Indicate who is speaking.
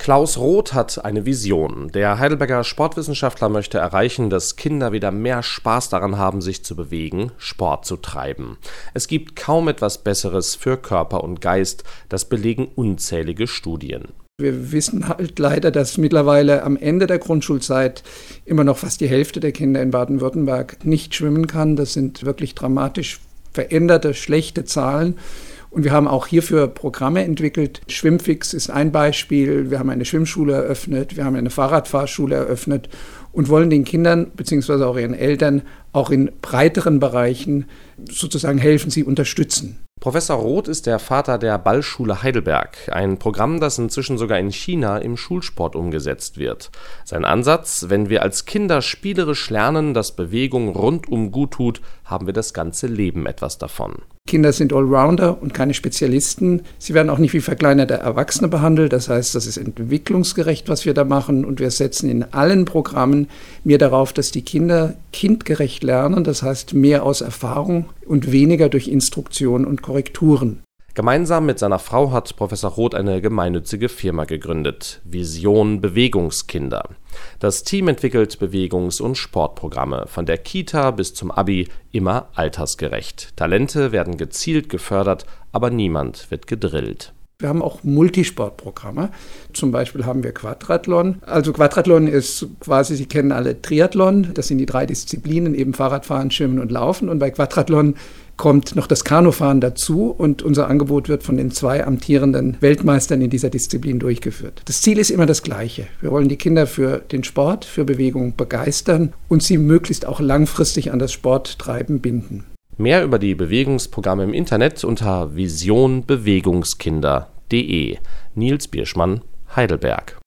Speaker 1: Klaus Roth hat eine Vision. Der Heidelberger Sportwissenschaftler möchte erreichen, dass Kinder wieder mehr Spaß daran haben, sich zu bewegen, Sport zu treiben. Es gibt kaum etwas Besseres für Körper und Geist, das belegen unzählige Studien.
Speaker 2: Wir wissen halt leider, dass mittlerweile am Ende der Grundschulzeit immer noch fast die Hälfte der Kinder in Baden-Württemberg nicht schwimmen kann. Das sind wirklich dramatisch veränderte, schlechte Zahlen. Und wir haben auch hierfür Programme entwickelt. Schwimmfix ist ein Beispiel. Wir haben eine Schwimmschule eröffnet, wir haben eine Fahrradfahrschule eröffnet und wollen den Kindern bzw. auch ihren Eltern auch in breiteren Bereichen sozusagen helfen, sie unterstützen.
Speaker 1: Professor Roth ist der Vater der Ballschule Heidelberg, ein Programm, das inzwischen sogar in China im Schulsport umgesetzt wird. Sein Ansatz: Wenn wir als Kinder spielerisch lernen, dass Bewegung rundum gut tut, haben wir das ganze Leben etwas davon.
Speaker 2: Kinder sind Allrounder und keine Spezialisten. Sie werden auch nicht wie verkleinerte Erwachsene behandelt. Das heißt, das ist entwicklungsgerecht, was wir da machen. Und wir setzen in allen Programmen mehr darauf, dass die Kinder kindgerecht lernen. Das heißt, mehr aus Erfahrung und weniger durch Instruktion und Korrekturen.
Speaker 1: Gemeinsam mit seiner Frau hat Professor Roth eine gemeinnützige Firma gegründet: Vision Bewegungskinder. Das Team entwickelt Bewegungs- und Sportprogramme, von der Kita bis zum Abi, immer altersgerecht. Talente werden gezielt gefördert, aber niemand wird gedrillt.
Speaker 2: Wir haben auch Multisportprogramme. Zum Beispiel haben wir Quadrathlon. Also Quadrathlon ist quasi, Sie kennen alle Triathlon. Das sind die 3 Disziplinen, eben Fahrradfahren, Schwimmen und Laufen. Und bei Quadrathlon kommt noch das Kanufahren dazu und unser Angebot wird von den 2 amtierenden Weltmeistern in dieser Disziplin durchgeführt. Das Ziel ist immer das gleiche. Wir wollen die Kinder für den Sport, für Bewegung begeistern und sie möglichst auch langfristig an das Sporttreiben binden.
Speaker 1: Mehr über die Bewegungsprogramme im Internet unter visionbewegungskinder.de. Nils Bierschmann, Heidelberg.